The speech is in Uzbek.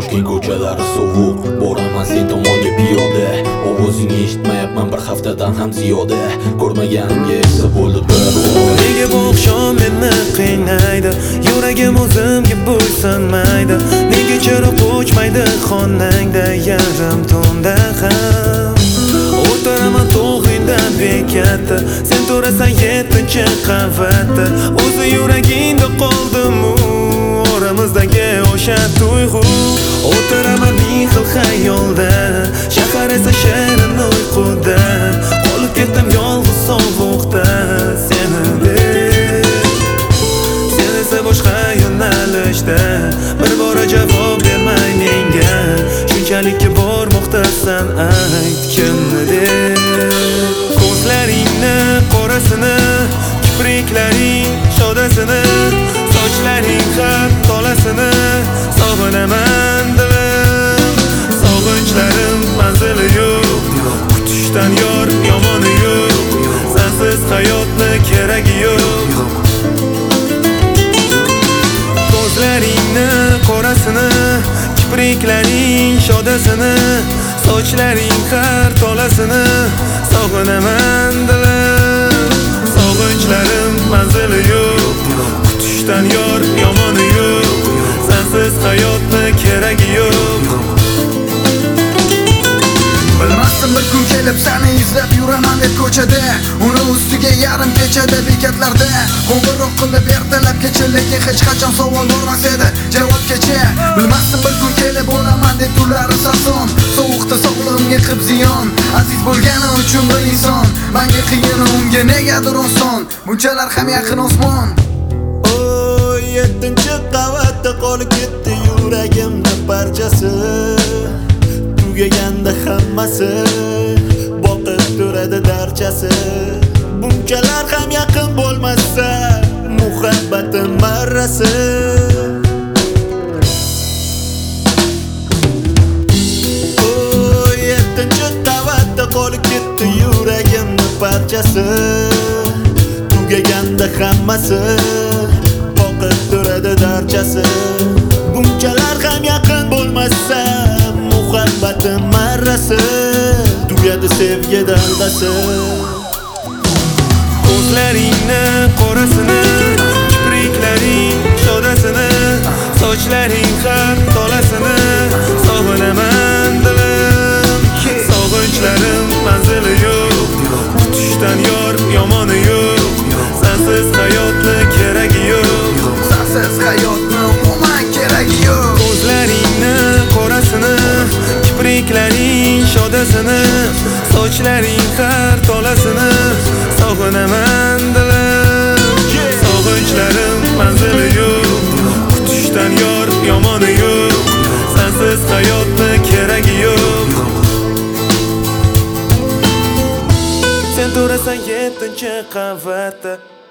Toshkent ko'chalari sovuq, boraman sen tomonga piyoda. Ovozingni eshitmayapman bir haftadan ham ziyoda. Ko'rmaganimga esa bo'ldi bir oy. Nega bu oqshom meni qiynaydi, yuragim o'zimga bo'ysunmaydi. Nega chiroq o'chmaydi xonangda yarim tunda ham. O'tiraman tog'ingdan bekatda, sen turasan 7-chi qavatda. O'zi yuragingda qoldim-u oramizdagi o'sha tuyg'u. O'tiraman ming xil xayolda, shahar esa shirin uyquda. Qolib ketdim yolg'iz sovuqda seni deb. Sen esa boshqa yo'nalishda, bir bora javob bermay menga. Shunchalik bormoqdasan, ayt kimni deb. Ko'zlaringni qorasini, kipriklaring shodasini, sochlaring xat tolasini sog'inaman dilim. Sog'inchlarim manzili yo'q, kutishdan yor yomoni yo'q. Sensiz hayotni keragi yo'q. Ko'zlaringni qorasini, kipriklaring shodasini, sochlaring xat tolasini sog'inaman dilim. Sog'inchlarim manzili yo'q, kutishdan yor yomoni yo'q. Sensiz hayotni keragi yo'q. Bilmasdim bir kun kelib seni izlab yuraman deb ko'chada. Uni ustiga yarim kechada bekatlarda qo'ng'iroq qilib ertalab kecha, lekin hech qachon savol bo'lmas edi javobgacha. Bilmasdim bir kun kelib bo'laman deb tunlari sarson, sovuqda sog'lig'imga qilib ziyon. Aziz bo'lgani uchun bir inson, menga qiyin, unga negadir oson. Bunchalar ham yaqin osmon. 7-chi qavatda qolib ketdi yuragimda parchasi. Tugaganda hammasi, boqib turadi darchasi. Bunchalar ham yaqin bo'lmasa, muhabbatim marrasi. 7-chi qavatda qolib ketdi yuragimda parchasi. Tugaganda hammasi, boqib turadi darchasi. Bunchalar ham yaqin bo'lmasa, muhabbatim marrasi. Tugadi sevgi daldasi. Ko'zlaringni qorasini, kipriklaring shodasini, sochlaring xat tolasini sog'inaman dilim. Sog'inchlarim manzili yo'q, kutishdan yor yomoni yo'q. Sensiz hayotni keragi yo'q. Sensiz hayotni umuman keragi yo'q. Ko'zlaringni qorasini, kipriklaring shodasini, sochlaring xat tolasini sog'inaman dilim. Sog'inchlarim manzili yo'q, kutishdan yor yomoni yo'q. Sensiz hayotni keragi yo'q. Sen turasan 7-chi qavatda,